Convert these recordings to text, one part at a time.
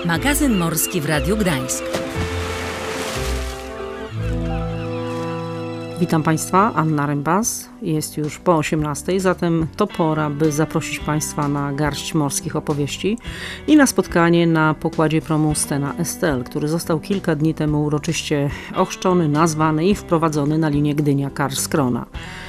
Magazyn morski w Radiu Gdańsk. Witam Państwa, Anna Rembas. Jest już po 18:00, zatem to pora, by zaprosić Państwa na garść morskich opowieści i na spotkanie na pokładzie promu Stena Estel, który został kilka dni temu uroczyście ochrzczony, nazwany i wprowadzony na linię Gdynia-Karlskrona.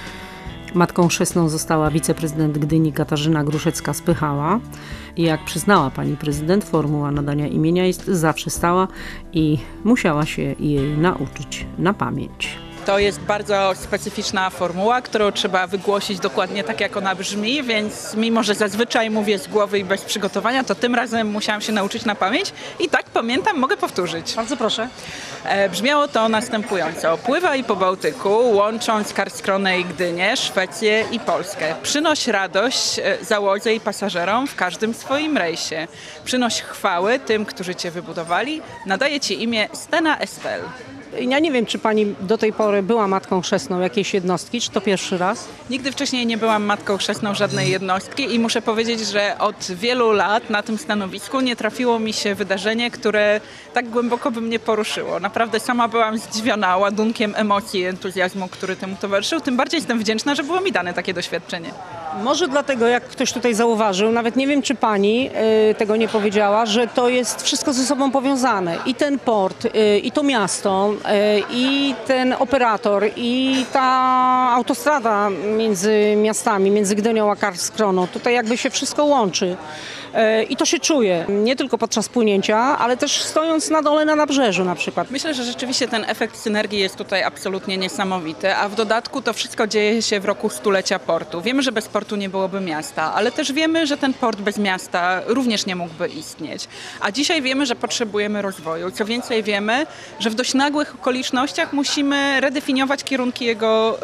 Matką chrzestną została wiceprezydent Gdyni Katarzyna Gruszecka-Spychała i jak przyznała pani prezydent, formuła nadania imienia jest zawsze stała i musiała się jej nauczyć na pamięć. To jest bardzo specyficzna formuła, którą trzeba wygłosić dokładnie tak, jak ona brzmi, więc mimo, że zazwyczaj mówię z głowy i bez przygotowania, to tym razem musiałam się nauczyć na pamięć i tak pamiętam, mogę powtórzyć. Bardzo proszę. Brzmiało to następująco. Pływaj po Bałtyku, łącząc Karlskronę i Gdynię, Szwecję i Polskę. Przynoś radość załodze i pasażerom w każdym swoim rejsie. Przynoś chwały tym, którzy cię wybudowali. Nadaje ci imię Stena Estel. Ja nie wiem, czy pani do tej pory była matką chrzestną jakiejś jednostki, czy to pierwszy raz? Nigdy wcześniej nie byłam matką chrzestną żadnej jednostki i muszę powiedzieć, że od wielu lat na tym stanowisku nie trafiło mi się wydarzenie, które tak głęboko by mnie poruszyło. Naprawdę sama byłam zdziwiona ładunkiem emocji i entuzjazmu, który temu towarzyszył. Tym bardziej jestem wdzięczna, że było mi dane takie doświadczenie. Może dlatego, jak ktoś tutaj zauważył, nawet nie wiem, czy pani tego nie powiedziała, że to jest wszystko ze sobą powiązane. I ten port, i to miasto, i ten operator, i ta autostrada między miastami, między Gdynią a Karlskroną. Tutaj jakby się wszystko łączy. I to się czuje, nie tylko podczas płynięcia, ale też stojąc na dole na nabrzeżu na przykład. Myślę, że rzeczywiście ten efekt synergii jest tutaj absolutnie niesamowity, a w dodatku to wszystko dzieje się w roku stulecia portu. Wiemy, że bez portu nie byłoby miasta, ale też wiemy, że ten port bez miasta również nie mógłby istnieć. A dzisiaj wiemy, że potrzebujemy rozwoju. Co więcej, wiemy, że w dość nagłych okolicznościach musimy redefiniować kierunki jego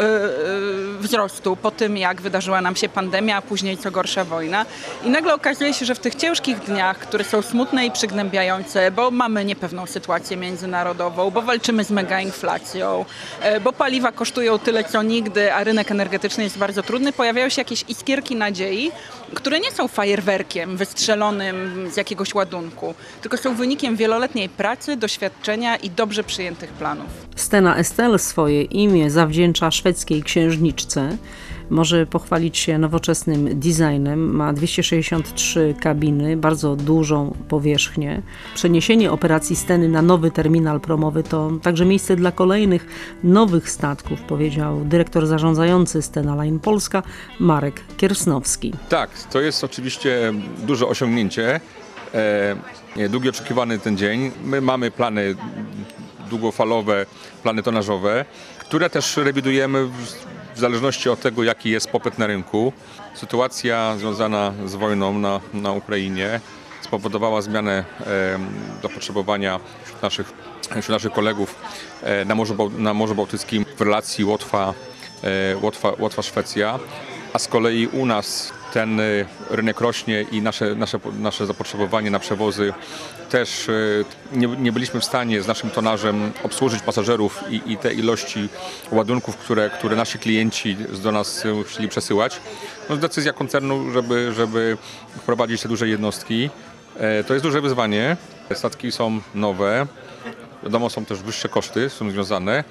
wzrostu po tym, jak wydarzyła nam się pandemia, a później co gorsza wojna. I nagle okazuje się, że w tych ciężkich dniach, które są smutne i przygnębiające, bo mamy niepewną sytuację międzynarodową, bo walczymy z megainflacją, bo paliwa kosztują tyle co nigdy, a rynek energetyczny jest bardzo trudny, pojawiają się jakieś iskierki nadziei, które nie są fajerwerkiem wystrzelonym z jakiegoś ładunku, tylko są wynikiem wieloletniej pracy, doświadczenia i dobrze przyjętych planów. Stena Estel swoje imię zawdzięcza szwedzkiej księżniczce. Może pochwalić się nowoczesnym designem, ma 263 kabiny, bardzo dużą powierzchnię. Przeniesienie operacji Steny na nowy terminal promowy to także miejsce dla kolejnych nowych statków, powiedział dyrektor zarządzający Stena Line Polska Marek Kiersnowski. Tak, to jest oczywiście duże osiągnięcie, długo oczekiwany ten dzień. My mamy plany długofalowe, plany tonażowe, które też rewidujemy w zależności od tego, jaki jest popyt na rynku. Sytuacja związana z wojną na Ukrainie spowodowała zmianę zapotrzebowania wśród naszych kolegów na Morzu Bałtyckim w relacji Łotwa-Szwecja, a z kolei u nas ten rynek rośnie i nasze zapotrzebowanie na przewozy też nie byliśmy w stanie z naszym tonażem obsłużyć pasażerów i te ilości ładunków, które nasi klienci do nas chcieli przesyłać. No, decyzja koncernu, żeby wprowadzić te duże jednostki, to jest duże wyzwanie. Statki są nowe, wiadomo, są też wyższe koszty z tym związane.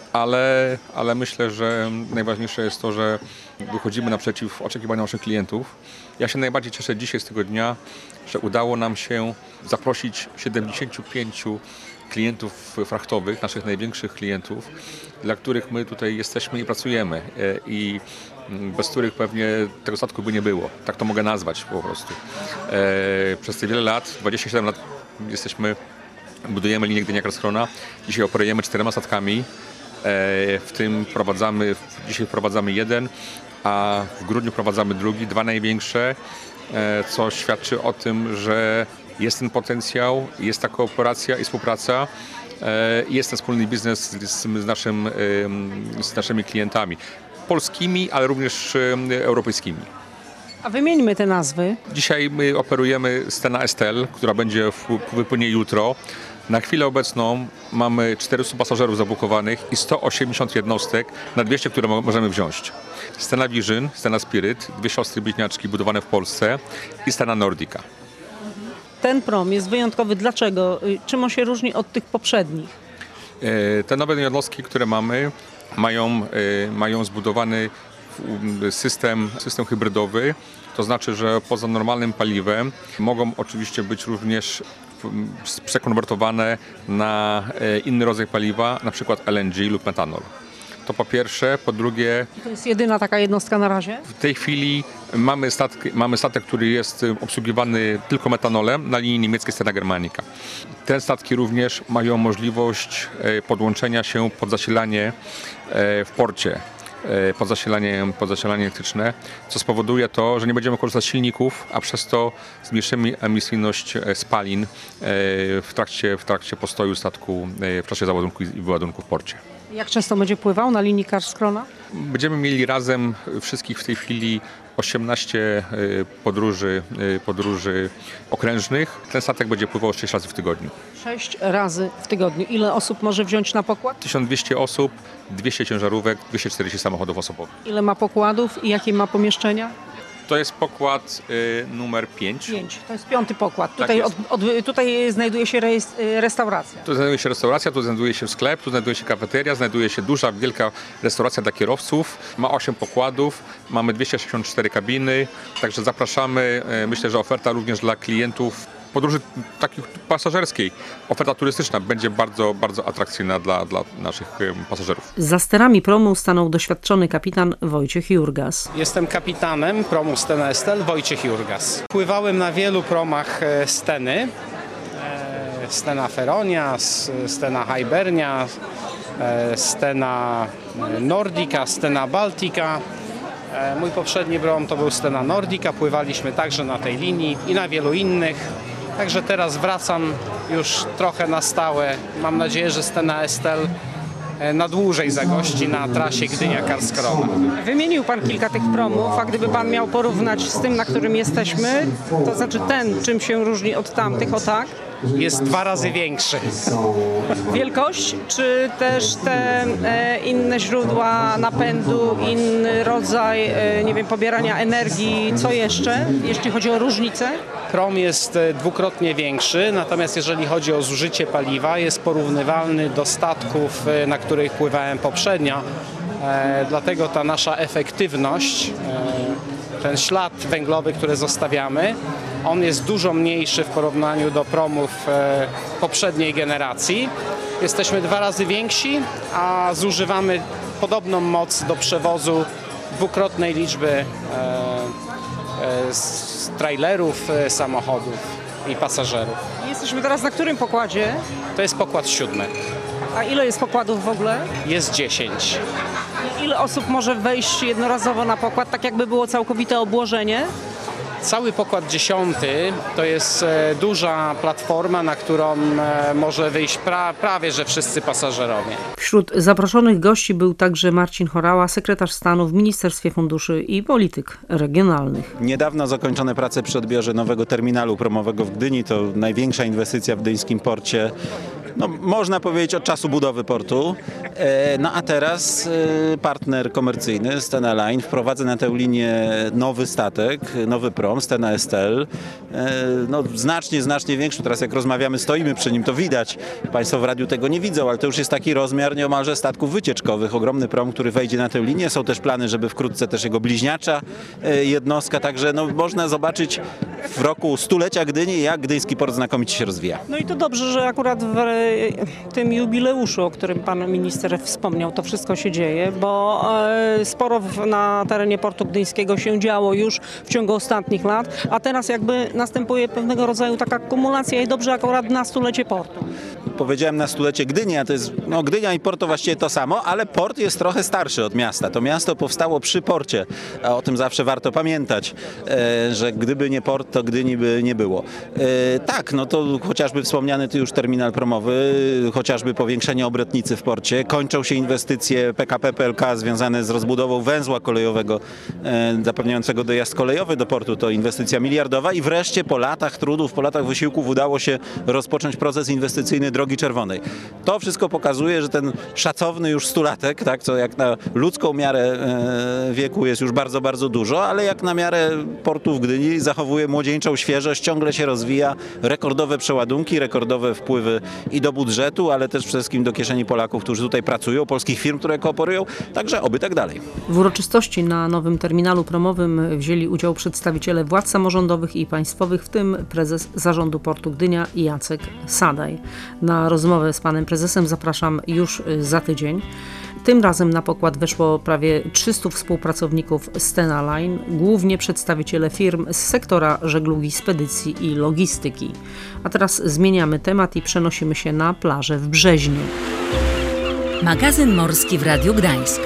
Ale myślę, że najważniejsze jest to, że wychodzimy naprzeciw oczekiwaniom naszych klientów. Ja się najbardziej cieszę dzisiaj z tego dnia, że udało nam się zaprosić 75 klientów frachtowych, naszych największych klientów, dla których my tutaj jesteśmy i pracujemy i bez których pewnie tego statku by nie było. Tak to mogę nazwać po prostu. Przez te wiele lat, 27 lat budujemy linię Gdynia-Karlskrona. Dzisiaj operujemy 4 statkami. Dzisiaj wprowadzamy jeden, a w grudniu wprowadzamy drugi, 2 największe, co świadczy o tym, że jest ten potencjał, jest ta kooperacja i współpraca, jest ten wspólny biznes z naszymi klientami, polskimi, ale również europejskimi. A wymieńmy te nazwy. Dzisiaj my operujemy Stena Estel, która wypłynie jutro. Na chwilę obecną mamy 400 pasażerów zabukowanych i 180 jednostek na 200, które możemy wziąć. Stena Vision, Stena Spirit, 2 siostry bliźniaczki budowane w Polsce i Stena Nordica. ten prom jest wyjątkowy. Dlaczego? Czym on się różni od tych poprzednich? Te nowe jednostki, które mamy, mają zbudowany system hybrydowy. To znaczy, że poza normalnym paliwem mogą oczywiście być również przekonwertowane na inny rodzaj paliwa, na przykład LNG lub metanol. To po pierwsze. Po drugie, To jest jedyna taka jednostka na razie? w tej chwili mamy statek, który jest obsługiwany tylko metanolem na linii niemieckiej Stena Germanica. Te statki również mają możliwość podłączenia się pod zasilanie w porcie. Pod zasilanie elektryczne, co spowoduje to, że nie będziemy korzystać z silników, a przez to zmniejszymy emisyjność spalin w trakcie postoju statku, w czasie załadunku i wyładunku w porcie. Jak często będzie pływał na linii Karlskrona? Będziemy mieli razem wszystkich w tej chwili 18 podróży okrężnych. Ten statek będzie pływał 6 razy w tygodniu. 6 razy w tygodniu. Ile osób może wziąć na pokład? 1200 osób, 200 ciężarówek, 240 samochodów osobowych. Ile ma pokładów i jakie ma pomieszczenia? To jest pokład numer 5. 5. To jest 5. pokład. Tak Tutaj, jest. tutaj znajduje się restauracja. Tu znajduje się restauracja, tu znajduje się sklep, tu znajduje się kafeteria, znajduje się duża, wielka restauracja dla kierowców. Ma 8 pokładów, mamy 264 kabiny, także zapraszamy. Myślę, że oferta również dla klientów podróży takich pasażerskiej, oferta turystyczna będzie bardzo, bardzo atrakcyjna dla naszych pasażerów. Za sterami promu stanął doświadczony kapitan Wojciech Jurgas. Jestem kapitanem promu Stena Estel, Wojciech Jurgas. Pływałem na wielu promach Steny. Stena Feronia, Stena Hibernia, Stena Nordica, Stena Baltica. Mój poprzedni prom to był Stena Nordica. Pływaliśmy także na tej linii i na wielu innych. Także teraz wracam już trochę na stałe. Mam nadzieję, że Stena Estel na dłużej zagości na trasie Gdynia-Karlskrona. Wymienił Pan kilka tych promów, a gdyby Pan miał porównać z tym, na którym jesteśmy, to znaczy ten, czym się różni od tamtych, o tak? Jest 2 razy większy. Wielkość, czy też te inne źródła napędu, inny rodzaj, nie wiem, pobierania energii, co jeszcze, jeśli chodzi o różnice? Prom jest 2-krotnie większy, natomiast jeżeli chodzi o zużycie paliwa, jest porównywalny do statków, na których pływałem poprzednio. Dlatego ta nasza efektywność, ten ślad węglowy, który zostawiamy, on jest dużo mniejszy w porównaniu do promów poprzedniej generacji. Jesteśmy 2 razy więksi, a zużywamy podobną moc do przewozu 2-krotnej liczby trailerów, samochodów i pasażerów. Jesteśmy teraz na którym pokładzie? To jest pokład 7. A ile jest pokładów w ogóle? Jest 10. Ile osób może wejść jednorazowo na pokład, tak jakby było całkowite obłożenie? Cały pokład 10 to jest duża platforma, na którą może wyjść prawie że wszyscy pasażerowie. Wśród zaproszonych gości był także Marcin Horała, sekretarz stanu w Ministerstwie Funduszy i Polityk Regionalnych. Niedawno zakończone prace przy odbiorze nowego terminalu promowego w Gdyni. To największa inwestycja w gdyńskim porcie. No, można powiedzieć od czasu budowy portu. No a teraz partner komercyjny Stena Line wprowadza na tę linię nowy statek, nowy prom, Stena Estel. No, znacznie większy. Teraz jak rozmawiamy, stoimy przy nim, to widać. Państwo w radiu tego nie widzą, ale to już jest taki rozmiar nieomalże statków wycieczkowych. Ogromny prom, który wejdzie na tę linię. Są też plany, żeby wkrótce też jego bliźniacza jednostka. Także no, można zobaczyć w roku stulecia Gdyni, jak gdyński port znakomicie się rozwija. No i to dobrze, że akurat w tym jubileuszu, o którym pan minister wspomniał, to wszystko się dzieje, bo sporo na terenie portu gdyńskiego się działo już w ciągu ostatnich lat, a teraz jakby następuje pewnego rodzaju taka kumulacja i dobrze akurat na stulecie portu. Powiedziałem na stulecie Gdyni, a to jest, no Gdynia i port to właściwie to samo, ale port jest trochę starszy od miasta. To miasto powstało przy porcie, a o tym zawsze warto pamiętać, że gdyby nie port, to Gdyni by nie było. Tak, no to chociażby wspomniany tu już terminal promowy, rozbudowy, chociażby powiększenie obrotnicy w porcie. Kończą się inwestycje PKP PLK związane z rozbudową węzła kolejowego zapewniającego dojazd kolejowy do portu. To inwestycja miliardowa i wreszcie po latach trudów, po latach wysiłków udało się rozpocząć proces inwestycyjny Drogi Czerwonej. To wszystko pokazuje, że ten szacowny już stulatek, tak, co jak na ludzką miarę wieku jest już bardzo, bardzo dużo, ale jak na miarę portu w Gdyni zachowuje młodzieńczą świeżość, ciągle się rozwija, rekordowe przeładunki, rekordowe wpływy i do budżetu, ale też przede wszystkim do kieszeni Polaków, którzy tutaj pracują, polskich firm, które kooperują, także oby tak dalej. W uroczystości na nowym terminalu promowym wzięli udział przedstawiciele władz samorządowych i państwowych, w tym prezes Zarządu Portu Gdynia Jacek Sadaj. Na rozmowę z panem prezesem zapraszam już za tydzień. Tym razem na pokład weszło prawie 300 współpracowników Stena Line, głównie przedstawiciele firm z sektora żeglugi, spedycji i logistyki. A teraz zmieniamy temat i przenosimy się na plażę w Brzeźniu. Magazyn morski w Radiu Gdańsk.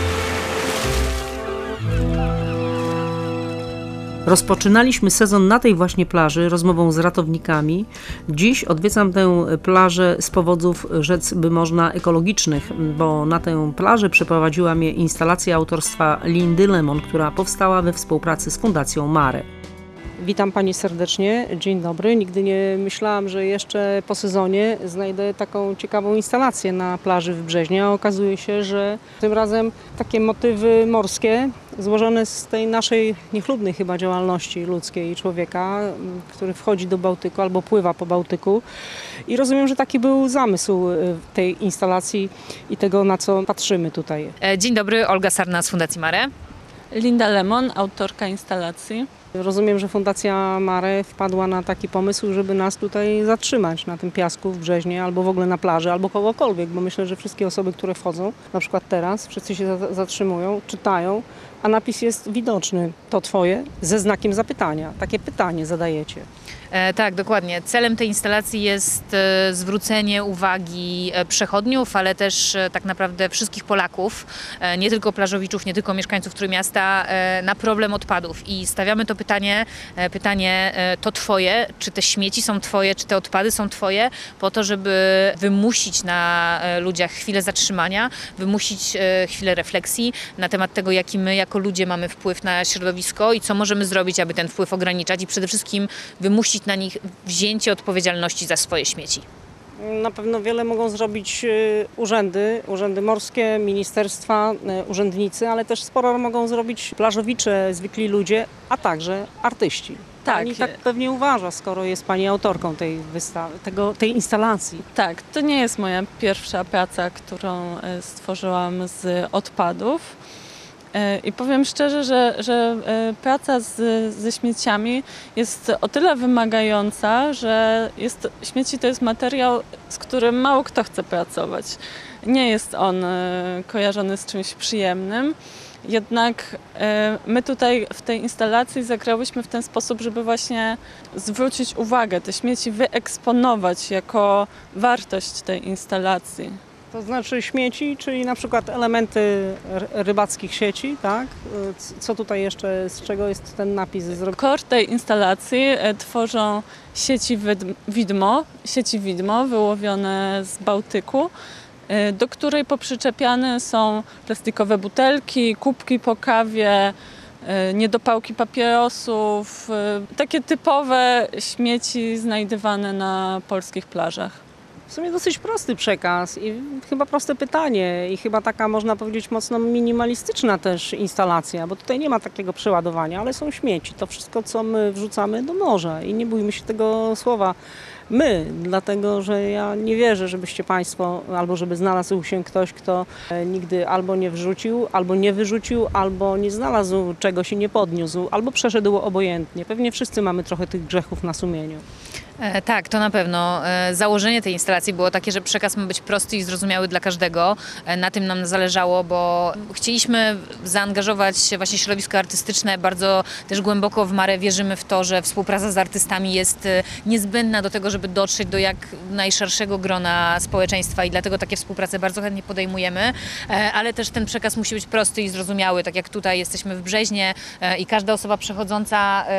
Rozpoczynaliśmy sezon na tej właśnie plaży rozmową z ratownikami. Dziś odwiedzam tę plażę z powodów, rzec by można, ekologicznych, bo na tę plażę przyprowadziła mnie instalacja autorstwa Lindy Lemon, która powstała we współpracy z Fundacją Mare. Witam Pani serdecznie, dzień dobry. Nigdy nie myślałam, że jeszcze po sezonie znajdę taką ciekawą instalację na plaży w Brzeźnie, a okazuje się, że tym razem takie motywy morskie złożone z tej naszej niechlubnej chyba działalności ludzkiej człowieka, który wchodzi do Bałtyku albo pływa po Bałtyku. I rozumiem, że taki był zamysł tej instalacji i tego, na co patrzymy tutaj. Dzień dobry, Olga Sarna z Fundacji Mare. Linda Lemon, autorka instalacji. Rozumiem, że Fundacja Mare wpadła na taki pomysł, żeby nas tutaj zatrzymać na tym piasku w Brzeźnie, albo w ogóle na plaży, albo kogokolwiek, bo myślę, że wszystkie osoby, które wchodzą, na przykład teraz, wszyscy się zatrzymują, czytają, a napis jest widoczny. To twoje? Ze znakiem zapytania. Takie pytanie zadajecie. Tak, dokładnie. Celem tej instalacji jest zwrócenie uwagi przechodniów, ale też tak naprawdę wszystkich Polaków, nie tylko plażowiczów, nie tylko mieszkańców Trójmiasta, na problem odpadów. I stawiamy to pytanie to twoje, czy te śmieci są twoje, czy te odpady są twoje, po to, żeby wymusić na ludziach chwilę zatrzymania, wymusić chwilę refleksji na temat tego, jaki my jako ludzie mamy wpływ na środowisko i co możemy zrobić, aby ten wpływ ograniczać i przede wszystkim wymusić na nich wzięcie odpowiedzialności za swoje śmieci. Na pewno wiele mogą zrobić urzędy morskie, ministerstwa, urzędnicy, ale też sporo mogą zrobić plażowicze, zwykli ludzie, a także artyści. Pani tak pewnie uważa, skoro jest Pani autorką tej wystawy, tej instalacji. Tak, to nie jest moja pierwsza praca, którą stworzyłam z odpadów. I powiem szczerze, że praca ze śmieciami jest o tyle wymagająca, że śmieci to jest materiał, z którym mało kto chce pracować. Nie jest on kojarzony z czymś przyjemnym. Jednak my tutaj w tej instalacji zagrałyśmy w ten sposób, żeby właśnie zwrócić uwagę, te śmieci wyeksponować jako wartość tej instalacji. To znaczy śmieci, czyli na przykład elementy rybackich sieci, tak? Co tutaj jeszcze, z czego jest ten napis zrobiony? Kor tej instalacji tworzą sieci widmo wyłowione z Bałtyku, do której poprzyczepiane są plastikowe butelki, kubki po kawie, niedopałki papierosów, takie typowe śmieci znajdywane na polskich plażach. W sumie dosyć prosty przekaz i chyba proste pytanie i chyba taka, można powiedzieć, mocno minimalistyczna też instalacja, bo tutaj nie ma takiego przeładowania, ale są śmieci. To wszystko, co my wrzucamy do morza i nie bójmy się tego słowa my, dlatego że ja nie wierzę, żebyście Państwo, albo żeby znalazł się ktoś, kto nigdy albo nie wrzucił, albo nie wyrzucił, albo nie znalazł czegoś i nie podniósł, albo przeszedł obojętnie. Pewnie wszyscy mamy trochę tych grzechów na sumieniu. Tak, to na pewno. Założenie tej instalacji było takie, że przekaz ma być prosty i zrozumiały dla każdego. Na tym nam zależało, bo chcieliśmy zaangażować właśnie środowisko artystyczne. Bardzo też głęboko w Mare wierzymy w to, że współpraca z artystami jest niezbędna do tego, żeby dotrzeć do jak najszerszego grona społeczeństwa i dlatego takie współprace bardzo chętnie podejmujemy, ale też ten przekaz musi być prosty i zrozumiały, tak jak tutaj jesteśmy w Brzeźnie i każda osoba przechodząca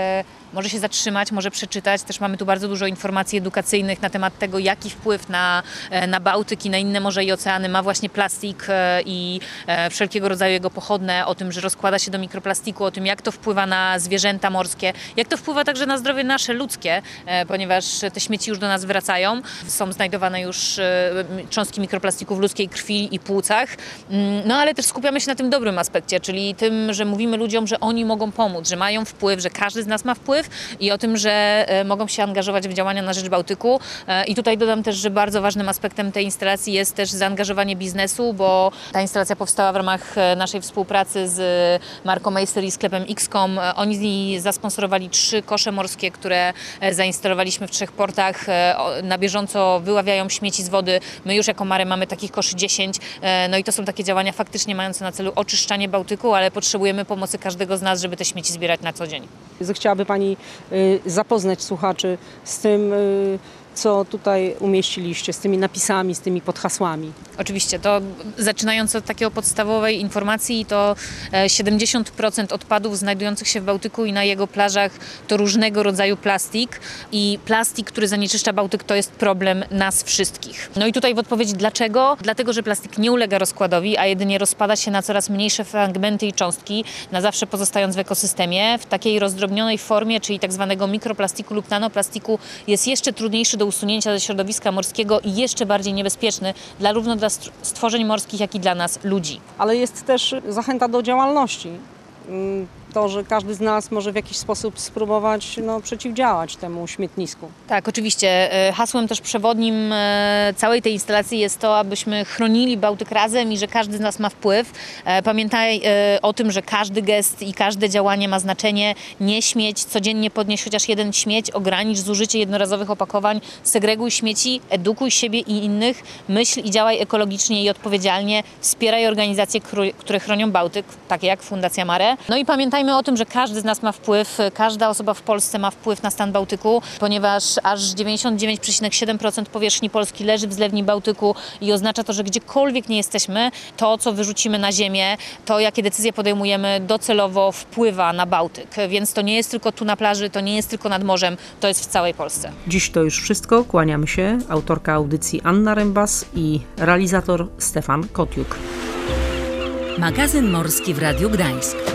może się zatrzymać, może przeczytać. Też mamy tu bardzo dużo informacji edukacyjnych na temat tego, jaki wpływ na Bałtyk i na inne morza i oceany ma właśnie plastik i wszelkiego rodzaju jego pochodne, o tym, że rozkłada się do mikroplastiku, o tym, jak to wpływa na zwierzęta morskie, jak to wpływa także na zdrowie nasze ludzkie, ponieważ te śmieci już do nas wracają. Są znajdowane już cząstki mikroplastiku w ludzkiej krwi i płucach. No ale też skupiamy się na tym dobrym aspekcie, czyli tym, że mówimy ludziom, że oni mogą pomóc, że mają wpływ, że każdy z nas ma wpływ i o tym, że mogą się angażować w działania na rzecz Bałtyku. I tutaj dodam też, że bardzo ważnym aspektem tej instalacji jest też zaangażowanie biznesu, bo ta instalacja powstała w ramach naszej współpracy z marką Meister i sklepem X.com. Oni zasponsorowali 3 kosze morskie, które zainstalowaliśmy w 3 portach. Na bieżąco wyławiają śmieci z wody. My już jako Mare mamy takich koszy 10. No i to są takie działania faktycznie mające na celu oczyszczanie Bałtyku, ale potrzebujemy pomocy każdego z nas, żeby te śmieci zbierać na co dzień. Zechciałaby Pani zapoznać słuchaczy z tym, co tutaj umieściliście, z tymi napisami, z tymi podhasłami. Oczywiście, to zaczynając od takiej podstawowej informacji, to 70% odpadów znajdujących się w Bałtyku i na jego plażach to różnego rodzaju plastik i plastik, który zanieczyszcza Bałtyk, to jest problem nas wszystkich. No i tutaj w odpowiedzi dlaczego? Dlatego, że plastik nie ulega rozkładowi, a jedynie rozpada się na coraz mniejsze fragmenty i cząstki, na zawsze pozostając w ekosystemie. W takiej rozdrobnionej formie, czyli tak zwanego mikroplastiku lub nanoplastiku jest jeszcze trudniejszy do usunięcia ze środowiska morskiego i jeszcze bardziej niebezpieczny zarówno dla stworzeń morskich, jak i dla nas, ludzi. Ale jest też zachęta do działalności. To, że każdy z nas może w jakiś sposób spróbować przeciwdziałać temu śmietnisku. Tak, oczywiście. Hasłem też przewodnim całej tej instalacji jest to, abyśmy chronili Bałtyk razem i że każdy z nas ma wpływ. Pamiętaj o tym, że każdy gest i każde działanie ma znaczenie. Nie śmieć, codziennie podnieś chociaż jeden śmieć, ogranicz zużycie jednorazowych opakowań, segreguj śmieci, edukuj siebie i innych, myśl i działaj ekologicznie i odpowiedzialnie, wspieraj organizacje, które chronią Bałtyk, takie jak Fundacja Mare. No i pamiętaj o tym, że każdy z nas ma wpływ, każda osoba w Polsce ma wpływ na stan Bałtyku, ponieważ aż 99,7% powierzchni Polski leży w zlewni Bałtyku i oznacza to, że gdziekolwiek nie jesteśmy, to co wyrzucimy na ziemię, to jakie decyzje podejmujemy docelowo wpływa na Bałtyk. Więc to nie jest tylko tu na plaży, to nie jest tylko nad morzem, to jest w całej Polsce. Dziś to już wszystko. Kłaniamy się. Autorka audycji Anna Rembas i realizator Stefan Kotiuk. Magazyn Morski w Radiu Gdańsk.